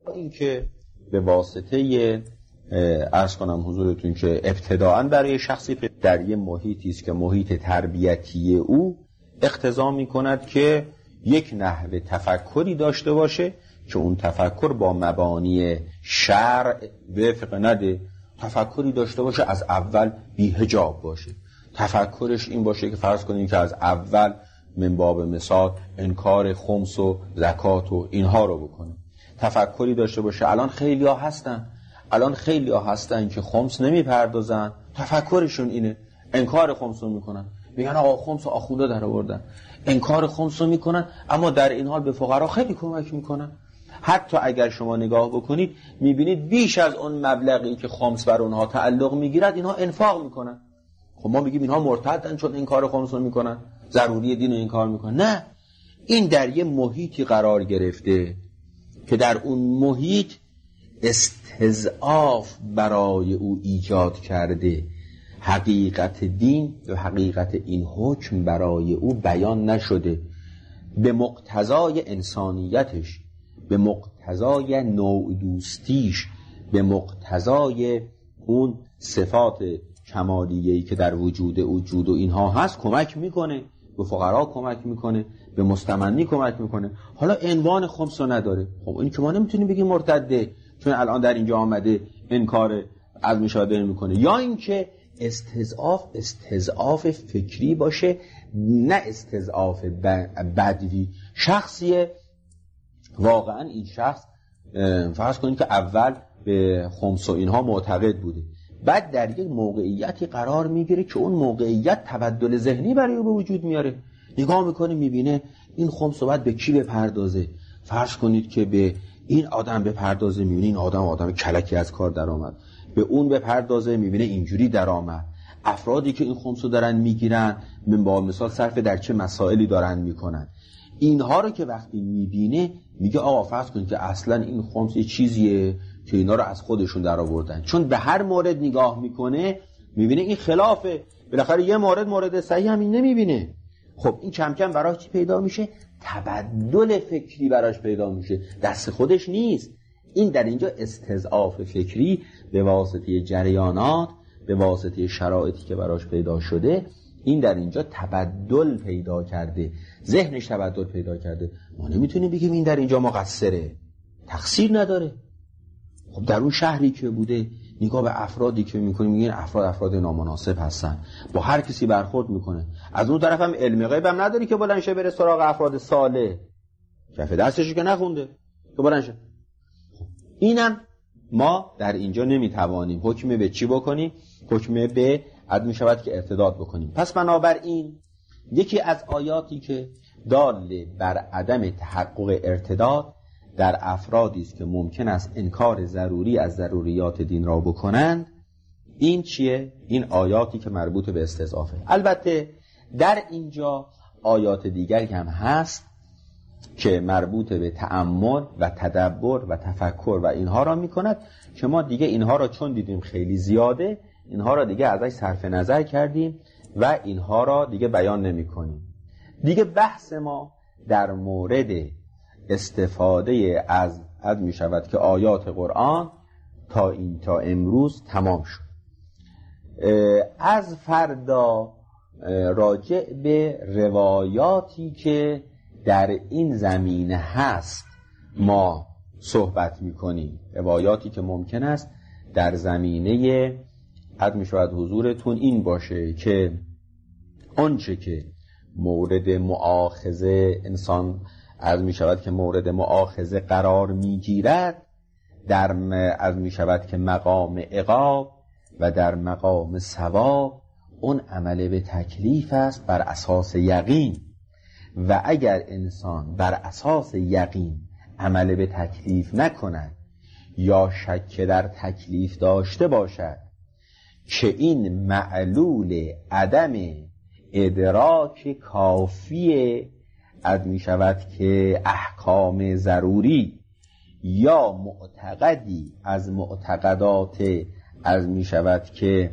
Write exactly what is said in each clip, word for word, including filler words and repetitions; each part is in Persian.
این که به واسطه عرض کنم حضورتون که ابتداعاً برای شخصی در یه محیطی است که محیط تربیتی او اقتضا می‌کند که یک نحو تفکری داشته باشه که اون تفکر با مبانی شرع وفق نده، تفکری داشته باشه از اول بی حجاب باشه، تفکرش این باشه که فرض کنیم که از اول من باب مثال انکار خمس و زکات و اینها رو بکنه، تفکری داشته باشه الان خیلی ها هستن الان خیلی ها هستن که خمس نمی پردازن، تفکرشون اینه انکار خمس رو میکنن، میگن آقا خمس رو آخونده در آوردن، انکار خمس رو میکنن، اما در این حال به فقرا خیلی کمک میکنن. حتی اگر شما نگاه بکنید میبینید بیش از اون مبلغی که خمس بر اونها تعلق میگیرد اینها انفاق میکنن. خب ما میگیم اینها مرتدن چون انکار خمس رو میکنن، ضروری دین رو انکار میکنن. نه، این در یه محیطی قرار گرفته که در اون محیط استضعاف برای او ایجاد کرده، حقیقت دین و حقیقت این حکم برای او بیان نشده، به مقتضای انسانیتش، به مقتضای نوع دوستیش، به مقتضای اون صفات کمالیه‌ای که در وجود او وجود و اینها هست کمک میکنه، به فقرا کمک میکنه، به مستمنی کمک میکنه. حالا عنوان خمس رو نداره، خب این که ما نمیتونیم بگیم مرتده چون الان در اینجا آمده انکار از مشاهده میکنه، یا اینکه استضعاف استضعاف فکری باشه نه استضعاف بدوی. شخصیه واقعا این شخص فرض کنید که اول به خمس و اینها معتقد بوده، بعد در یک موقعیتی قرار میگیره که اون موقعیت تبدل ذهنی برای او به وجود میاره، نگاه میکنه میبینه این خمس رو باید به کی بپردازه، فرض کنید که به این آدم بپردازه، میبینه این آدم آدم کلکی از کار در آمد، به اون بپردازه میبینه اینجوری در آمد. افرادی که این خمس رو دارن میگیرن من با مثال صرف در چه مسائلی دارن میکنن، اینها رو که وقتی میبینه میگه آقا فرض کنید که اصلا این خمس یه چیزیه که اینا رو از خودشون در آوردن، چون به هر مورد نگاه میکنه میبینه این خلافه، بالاخره یه مورد مورد صحیح همین نمیبینه. خب این کم کم براش چی پیدا میشه؟ تبدل فکری براش پیدا میشه، دست خودش نیست. این در اینجا استضعاف فکری به واسطه جریانات، به واسطه شرایطی که براش پیدا شده، این در اینجا تبدل پیدا کرده، ذهنش تبدل پیدا کرده. ما نمیتونیم بگیم این در اینجا مقصره، تقصیر نداره. خب در اون شهری که بوده نگاه به افرادی که میکنیم میگین افراد افراد نامناسب هستن، با هر کسی برخورد میکنه. از اون طرف هم علم غیب هم نداری که بلند شه بره سراغ افراد صالح، کف دستشو که نخونده که بلند شه. اینم ما در اینجا نمیتوانیم حکم به چی بکنیم؟ حکم به عدم میشود که ارتداد بکنیم. پس بنابراین یکی از آیاتی که دال بر عدم تحقق ارتداد در افرادی است که ممکن است انکار ضروری از ضروریات دین را بکنند، این چیه؟ این آیاتی که مربوط به استضعافه. البته در اینجا آیات دیگری هم هست که مربوط به تأمل و تدبر و تفکر و اینها را میکند که ما دیگه اینها را چون دیدیم خیلی زیاده، اینها را دیگه ازش صرف نظر کردیم و اینها را دیگه بیان نمی کنیم. دیگه بحث ما در مورد استفاده از از می شود که آیات قرآن تا این تا امروز تمام شد. از فردا راجع به روایاتی که در این زمینه هست ما صحبت می کنیم، روایاتی که ممکن است در زمینه حد می شود حضورتون این باشه که آنچه که مورد مؤاخذه انسان از می شود که مورد مؤاخذه قرار می گیرد در از می شود که مقام عقاب و در مقام ثواب اون عمل به تکلیف است بر اساس یقین، و اگر انسان بر اساس یقین عمل به تکلیف نکند یا شک در تکلیف داشته باشد که این معلول عدم ادراک کافی از می شود که احکام ضروری یا معتقدی از معتقدات از می شود که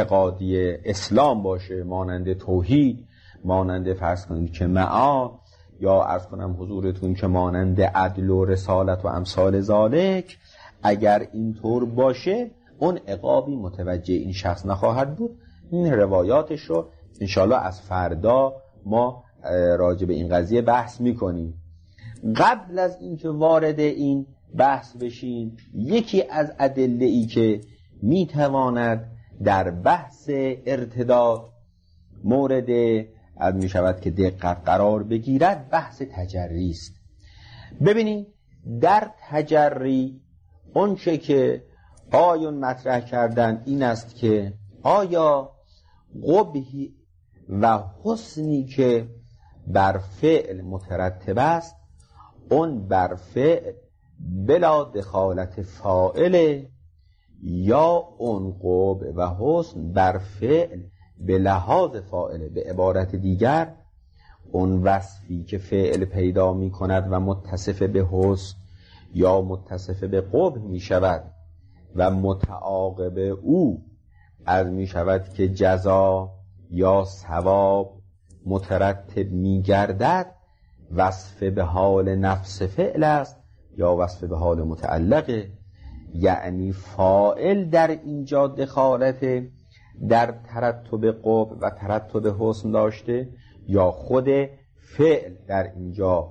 اعتقادی اسلام باشه، مانند توحید، مانند فرض کنید که معاد، یا عرض کنم حضورتون که مانند عدل و رسالت و امثال ذالک، اگر اینطور باشه اون عقابی متوجه این شخص نخواهد بود. این روایاتش رو انشالله از فردا ما راجع به این قضیه بحث میکنیم. قبل از اینکه وارد این بحث بشیم، یکی از ادله ای که میتواند در بحث ارتداد مورد از می شود که دقت قرار بگیرد بحث تجری است. ببینید در تجری اون چه که آیون مطرح کردن این است که آیا قبحی و حسنی که بر فعل مترتب است اون بر فعل بلا دخالت فاعل، یا اون قبح و حسن بر فعل به لحاظ فاعله. به عبارت دیگر اون وصفی که فعل پیدا می کند و متصف به حسن یا متصف به قبح می شود و متعاقب او از می شود که جزا یا ثواب مترتب می گردد، وصف به حال نفس فعل است یا وصف به حال متعلقه. یعنی فاعل در اینجا دخالت در ترتب قبح و ترتب حسن داشته، یا خود فعل در اینجا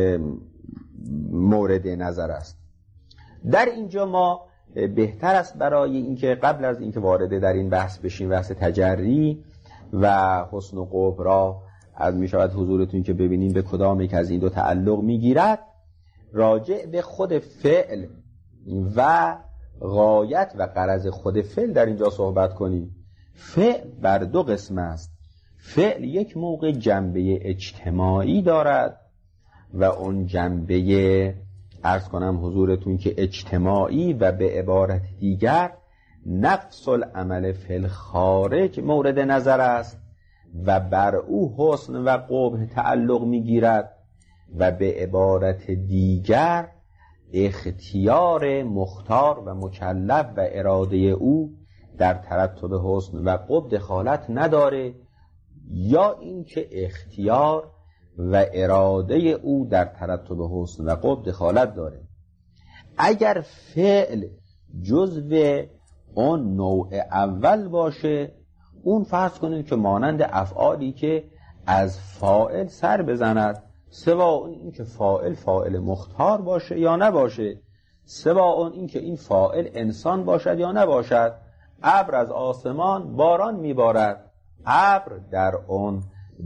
مورد نظر است. در اینجا ما بهتر است برای اینکه قبل از اینکه وارد در این بحث بشیم، بحث تجری و حسن و قبح را از می شود حضورتون که ببینیم به کدام یک از این دو تعلق می گیرد، راجع به خود فعل و غایت و غرض خود فعل در اینجا صحبت کنیم. فعل بر دو قسم است. فعل یک موقع جنبه اجتماعی دارد و اون جنبه عرض کنم حضورتون که اجتماعی و به عبارت دیگر نفس العمل فی الخارج مورد نظر است و بر او حسن و قبح تعلق میگیرد و به عبارت دیگر اختیار مختار و مکلف و اراده او در ترتب حسن و قبح دخالت نداره، یا اینکه اختیار و اراده او در ترتب حسن و قبح دخالت داره. اگر فعل جزو اون نوع اول باشه، اون فرض کنید که مانند افعالی که از فاعل سر بزند، سواء این که فاعل فاعل مختار باشه یا نباشه، سواء این که این فاعل انسان باشد یا نباشد. ابر از آسمان باران میبارد، ابر در اون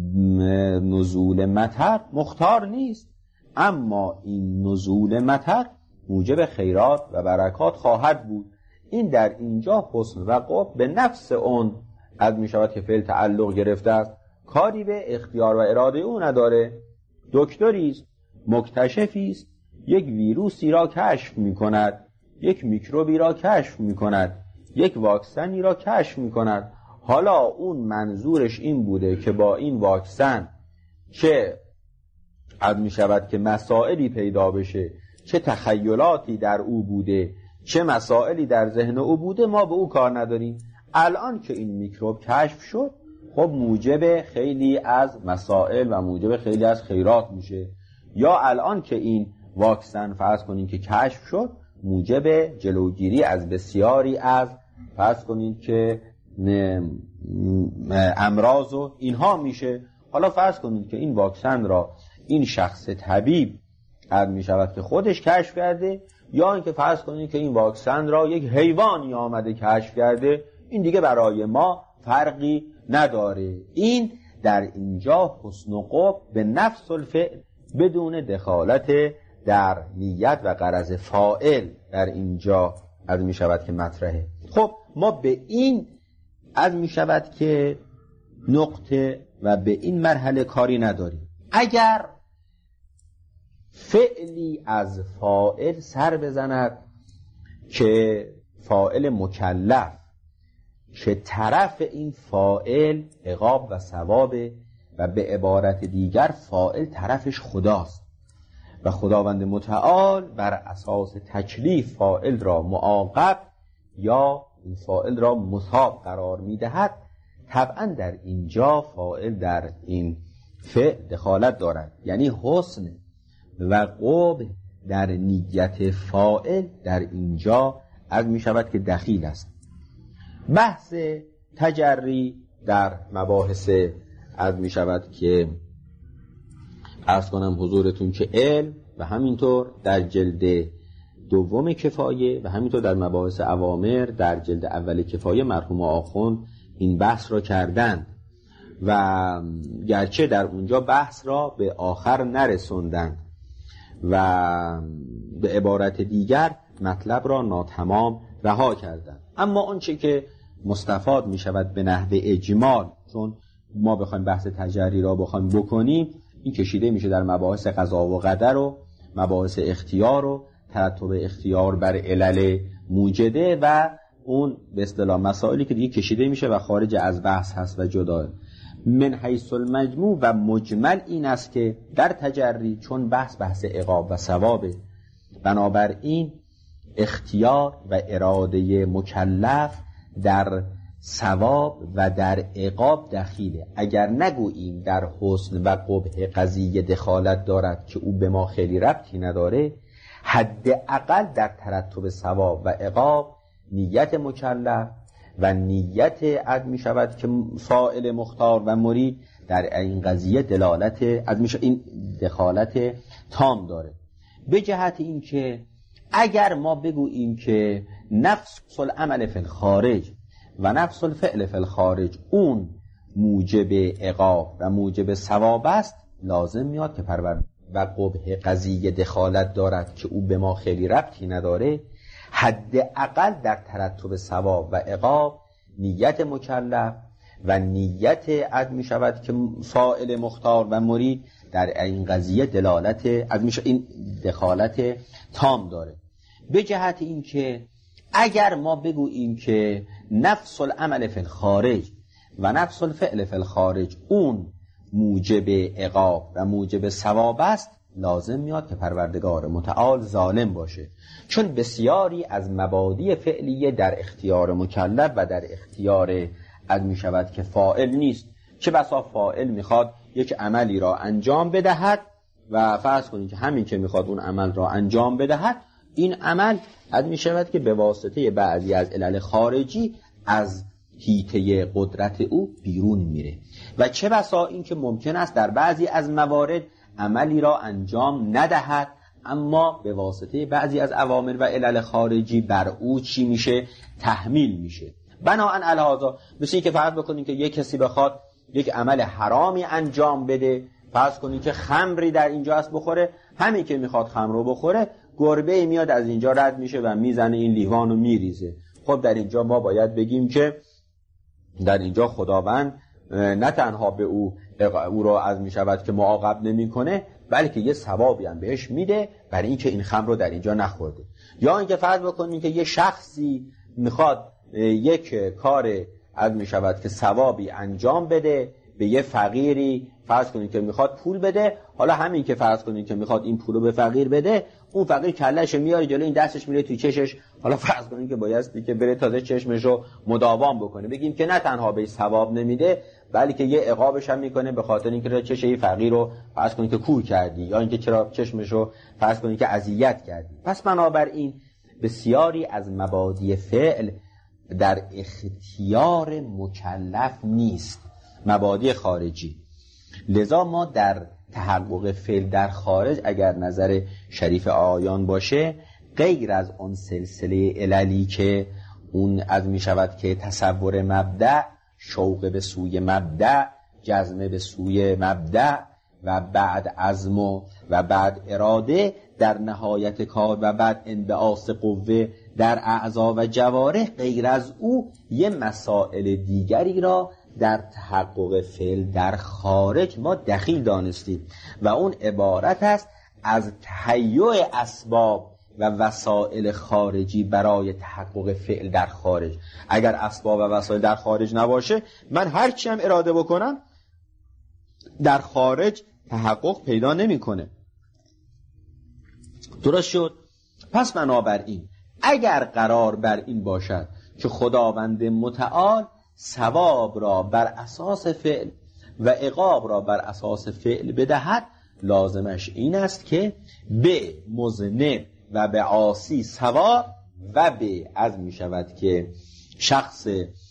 نزول مطر مختار نیست، اما این نزول مطر موجب خیرات و برکات خواهد بود. این در اینجا حسن و قبح به نفس اون از می شود که فعل تعلق گرفته است، کاری به اختیار و اراده او نداره. دکتری است، مکتشفی است، یک ویروسی را کشف می کند، یک میکروبی را کشف می کند، یک واکسنی را کشف می کند. حالا اون منظورش این بوده که با این واکسن چه از می شود که مسائلی پیدا بشه، چه تخیلاتی در او بوده، چه مسائلی در ذهن او بوده، ما به او کار نداریم. الان که این میکروب کشف شد، خب موجب خیلی از مسائل و موجب خیلی از خیرات میشه. یا الان که این واکسن فرض کنین که کشف شد، موجب جلوگیری از بسیاری از فرض کنین که امراض و اینها میشه. حالا فرض کنین که این واکسن را این شخص طبیب از می شود که خودش کشف کرده، یا اینکه فرض کنین که این واکسن را یک حیوانی آمده کشف کرده، این دیگه برای ما فرقی نداره. این در اینجا حسن و قبح به نفس الفعل بدون دخالت در نیت و غرض فاعل در اینجا از می شود که مطرحه. خب ما به این از می شود که نقطه و به این مرحله کاری نداریم. اگر فعلی از فاعل سر بزند که فاعل مکلف، که طرف این فاعل عقاب و ثوابه و به عبارت دیگر فاعل طرفش خداست و خداوند متعال بر اساس تکلیف فاعل را معاقب یا این فاعل را مثاب قرار میدهد، طبعا در اینجا فاعل در این فعل دخالت دارد، یعنی حسن و قبح در نیت فاعل در اینجا از می شود که دخیل است. بحث تجری در مباحث از می شود که عرض کنم حضورتون که علم و همینطور در جلد دوم کفایه و همینطور در مباحث اوامر در جلد اول کفایه مرحوم آخوند این بحث را کردند و گرچه در اونجا بحث را به آخر نرسوندند و به عبارت دیگر مطلب را ناتمام رها کردند، اما آنچه که مستفاد می شود به نحو اجمال، چون ما بخوایم بحث تجری را بخوایم بکنیم، این کشیده میشه در مباحث قضا و قدر و مباحث اختیار و ترتب اختیار بر علل موجده و اون به اصطلاح مسائلی که دیگه کشیده میشه و خارج از بحث هست و جدا. من حیث المجموع و مجمل این است که در تجری چون بحث بحث عقاب و ثوابه، بنابراین اختیار و اراده مکلف در ثواب و در عقاب دخیله. اگر نگوییم در حسن و قبح قضیه دخالت دارد که او به ما خیلی ربطی نداره، حداقل در ترتب ثواب و عقاب نیت مکلف و نیت عد می شود که فاعل مختار و مرید در این قضیه دلالت عد می شود، این دخالت تام داره. به جهت این که اگر ما بگوییم که نفس العمل فی الخارج و نفس الفعل فی الخارج اون موجب عقاب و موجب ثواب است، لازم میاد که پرور و قبح قضیه دخالت دارد که او به ما خیلی ربطی نداره، حداقل در ترتب ثواب و عقاب نیت مکلف و نیت عد می شود که فاعل مختار و مرید در این قضیه دلالت عد می شود، این دخالت تام داره. به جهت این که اگر ما بگوییم که نفس العمل فی الخارج و نفس الفعل فی الخارج اون موجب عقاب و موجب ثواب است، لازم میاد که پروردگار متعال ظالم باشه، چون بسیاری از مبادی فعلیه در اختیار مکلف و در اختیار عد می شود که فاعل نیست. چه بسا فاعل میخواد یک عملی را انجام بدهد و فرض کنید که همین که میخواد اون عمل را انجام بدهد، این عمل عد می شود که به واسطه بعضی از علل خارجی از حیطه قدرت او بیرون میره و چه بسا این که ممکن است در بعضی از موارد عملی را انجام ندهد، اما به واسطه بعضی از عوامل و علل خارجی بر او چی میشه؟ تحمیل میشه. بناهن الهذا مثل این که فرض بکنید که یک کسی بخواد یک عمل حرامی انجام بده، فرض کنید که خمری در اینجا است بخوره، همین که میخواد خمر رو بخوره گربه میاد از اینجا رد میشه و میزنه این لیوان رو میریزه. خب در اینجا ما باید بگیم که در اینجا خداوند نه تنها به او او را از میشود که معاقب نمیکنه، بلکه یه ثوابی هم بهش میده برای اینکه این خمر رو در اینجا نخورده. یا اینکه فرض بکنیم که یه شخصی میخواد یک کار از میشود که ثوابی انجام بده به یه فقیری، فرض کنید که میخواد پول بده، حالا همین که فرض کنید که میخواد این پولو به فقیر بده، اون فقیر کلهش میاره جلو، این دستش میره توی چشش، حالا فرض کنید که بایستی که بره تازه چشمشو مداوام بکنه. بگیم که نه تنها به ثواب نمیده بلکه یه عقابش هم میکنه به خاطر اینکه چش این فقیر رو فرض کنید که کور کردی یا اینکه چرا چشمشو فرض کنید که اذیت کردی. پس بنابراین بسیاری از مبادی فعل در اختیار مکلف نیست، مبادی خارجی. لذا ما در تحقق فعل در خارج اگر نظر شریف آیان باشه، غیر از اون سلسله عللی که اون از می شود که تصور مبدأ، شوق به سوی مبدأ، جزم به سوی مبدأ و بعد عزم و بعد اراده در نهایت کار و بعد انبعاث قوه در اعضا و جوارح، غیر از او یه مسائل دیگری را در تحقق فعل در خارج ما دخیل دانستیم و اون عبارت است از تهیع اسباب و وسائل خارجی برای تحقق فعل در خارج. اگر اسباب و وسایل در خارج نباشه، من هرچی هم اراده بکنم در خارج تحقق پیدا نمیکنه. درست شد؟ پس بنابراین اگر قرار بر این باشد که خداوند متعال ثواب را بر اساس فعل و عقاب را بر اساس فعل بدهد، لازمش این است که به مذنب و به عاصی ثواب و به از می شود که شخص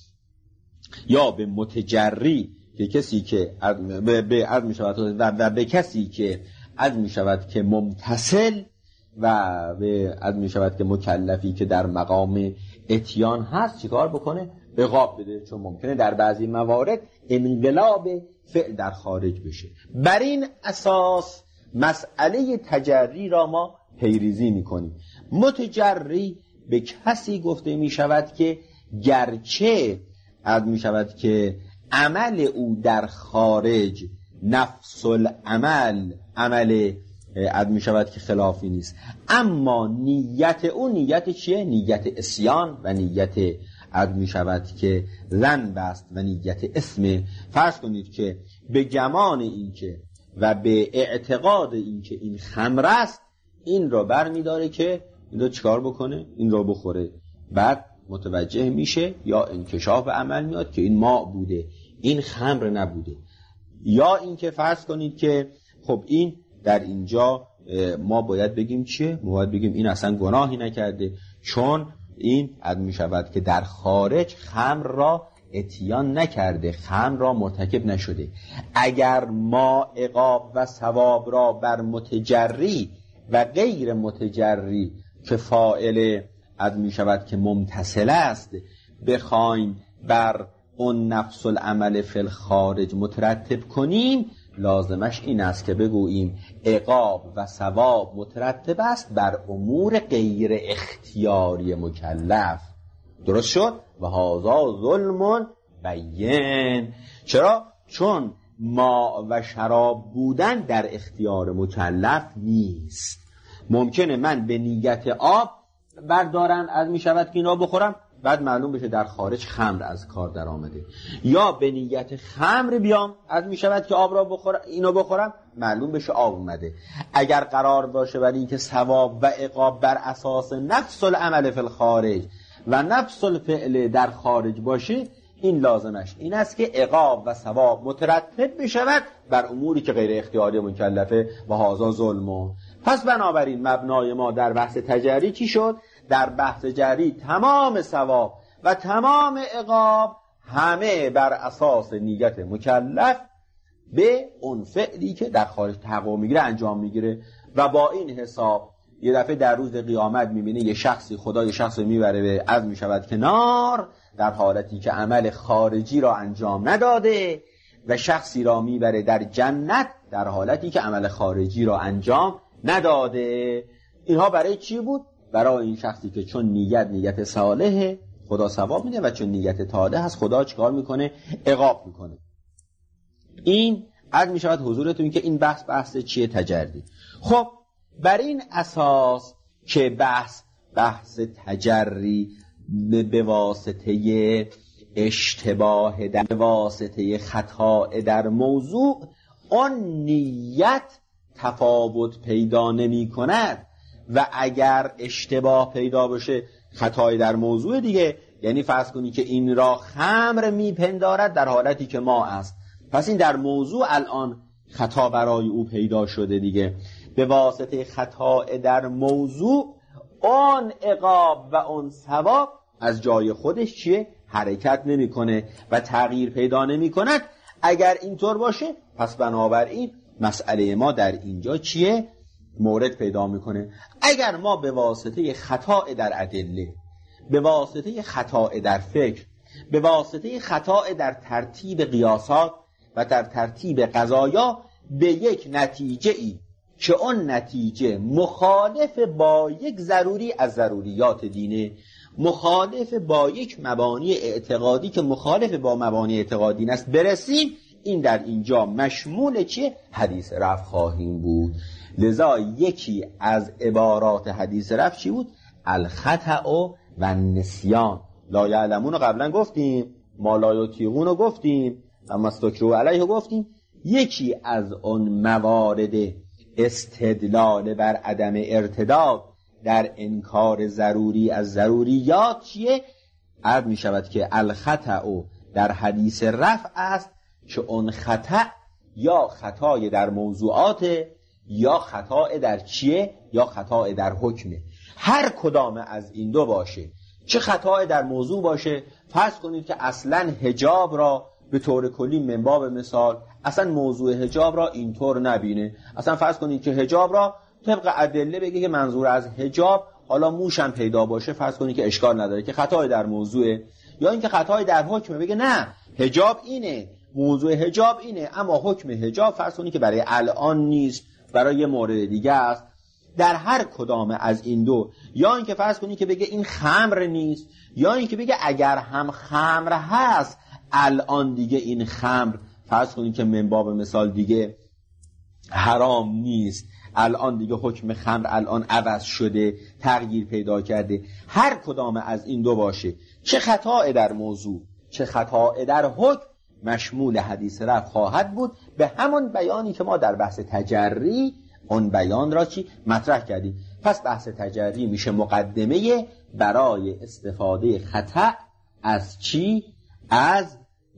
یا به متجری که کسی که به از می شود و به کسی که از می شود که ممتثل و به از می شود که مکلفی که در مقام اتیان هست چیکار بکنه؟ عقاب بده، چون ممکنه در بعضی موارد انقلاب فعل در خارج بشه. بر این اساس مسئله تجری را ما پیریزی میکنیم. متجری به کسی گفته می شود که گرچه از می شود که عمل او در خارج نفس العمل عمل از می شود که خلافی نیست، اما نیت او نیت چیه؟ نیت عصیان و نیت از می شود که ذنب است و نیت اسم. فرض کنید که به گمان این که و به اعتقاد این که این خمر است، این را بر می داره که این را چکار بکنه؟ این را بخوره. بعد متوجه میشه یا انکشاف به عمل میاد که این ماء بوده، این خمر نبوده. یا این که فرض کنید که خب این در اینجا ما باید بگیم چیه؟ ما باید بگیم این اصلا گناهی نکرده، چون این از می شود که در خارج خمر را اتیان نکرده، خمر را مرتکب نشده. اگر ما عقاب و ثواب را بر متجری و غیر متجری که فاعل از می شود که ممتثل است بخوایم بر اون نفس العمل فی الخارج مترتب کنیم، لازمش این است که بگوییم عقاب و ثواب مترتب است بر امور غیر اختیاری مکلف. درست شد؟ و هذا ظلم بین. چرا؟ چون ما و شراب بودن در اختیار مکلف نیست. ممکنه من به نیت آب بردارم از می شود که اینا بخورم، بعد معلوم بشه در خارج خمر از کار در آمده، یا به نیت خمر بیام از می شود که آب را بخورم اینو بخورم، معلوم بشه آب اومده. اگر قرار باشه برای اینکه ثواب و عقاب بر اساس نفس العمل فی الخارج و نفس الفعل در خارج باشه، این لازمش این است که عقاب و ثواب مترتب بشود بر اموری که غیر اختیاری مکلفه و هذا ظلم. پس بنابراین مبنای ما در بحث تجری چی شد؟ در بحث جری تمام ثواب و تمام عقاب همه بر اساس نیت مکلف به اون فعلی که در خارج تحقق میگیره انجام میگیره. و با این حساب یه دفعه در روز قیامت میبینه یه شخصی خدا یه شخص میبره به از میشود که نار، در حالتی که عمل خارجی را انجام نداده، و شخصی را میبره در جنت در حالتی که عمل خارجی را انجام نداده. اینها برای چی بود؟ برای این شخصی که چون نیت نیت صالحه خدا ثواب میده، و چون نیت طالح هست خدا چیکار میکنه؟ عقاب میکنه. این عرض میشود حضورتون که این بحث بحث چیه؟ تجری. خب بر این اساس که بحث بحث تجری به واسطه اشتباه در به واسطه خطا در موضوع آن نیت تفاوت پیدا نمی کند، و اگر اشتباه پیدا بشه خطای در موضوع دیگه، یعنی فرض کنی که این را خمر میپندارد در حالتی که ما است، پس این در موضوع الان خطا برای او پیدا شده دیگه. به واسطه خطا در موضوع آن عقاب و آن ثواب از جای خودش چیه؟ حرکت نمیکنه و تغییر پیدا نمیکند. اگر اینطور باشه پس بنابراین مسئله ما در اینجا چیه؟ مورد پیدا میکنه. اگر ما به واسطه خطا در ادله، به واسطه خطا در فکر، به واسطه خطا در ترتیب قیاسات و در ترتیب قضایا به یک نتیجه ای که اون نتیجه مخالف با یک ضروری از ضروریات دینه، مخالف با یک مبانی اعتقادی که مخالف با مبانی اعتقادی است برسیم، این در اینجا مشمول چه؟ حدیث رفع خواهیم بود. لذا یکی از عبارات حدیث رفع چی بود؟ الخطأ و نسیان. لا یعلمون رو قبلا گفتیم، ما لا یطیقون رو گفتیم، اما استکروا علیه گفتیم. یکی از اون موارد استدلال بر عدم ارتداد در انکار ضروری از ضروریات چیه؟ عرض می شود که الخطأ در حدیث رفع است که اون خطا یا خطای در موضوعات یا خطای در چیه یا خطای در حکمه. هر کدام از این دو باشه، چه خطای در موضوع باشه، فرض کنید که اصلا حجاب را به طور کلی من باب مثال اصلا موضوع حجاب را اینطور نبینه، اصلا فرض کنید که حجاب را طبق ادله بگه که منظور از حجاب حالا موشم پیدا باشه، فرض کنید که اشکال نداره که خطای در موضوعه، یا اینکه خطای در حکمه بگه نه حجاب اینه، موضوع حجاب اینه، اما حکم حجاب فرض کنید که برای الان نیست، برای یه مورد دیگه است. در هر کدام از این دو، یا اینکه فرض کنید که بگه این خمر نیست، یا اینکه بگه اگر هم خمر هست الان دیگه این خمر فرض کنید که من باب مثال دیگه حرام نیست، الان دیگه حکم خمر الان عوض شده، تغییر پیدا کرده. هر کدام از این دو باشه، چه خطا در موضوع چه خطا در حکم، مشمول حدیث رفع خواهد بود به همون بیانی که ما در بحث تجری اون بیان را چی مطرح کردیم. پس بحث تجری میشه مقدمه برای استفاده خطا از چی؟ از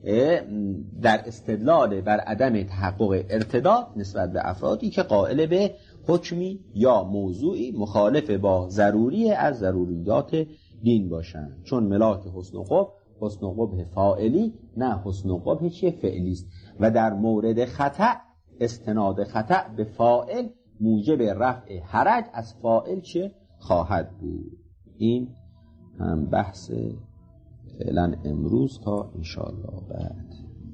در استدلال بر عدم تحقق ارتداد نسبت به افرادی که قائل به حکمی یا موضوعی مخالف با ضروری از ضروریات دین باشند، چون ملاک حسن و قبح حسن و قبح فاعلی نه حسن و قبح چیه فعلی است، و در مورد خطا استناد خطا به فاعل موجب رفع حرج از فاعل چه خواهد بود. این هم بحث فعلا امروز تا انشاءالله بعد.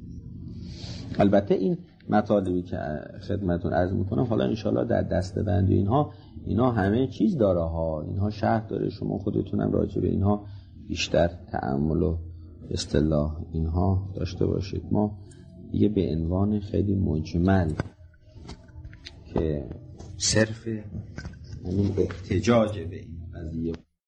البته این مطالبی که خدمتون عرض میکنم حالا انشاءالله در دسته‌بندی اینها اینا همه چیز داره ها، اینها شرح داره، شما خودتونم راجع به اینها بیشتر تأمل و اصطلاح اینها داشته باشید. ما دیگه به عنوان خیلی مجمل که صرف همین احتجاج به این قضیه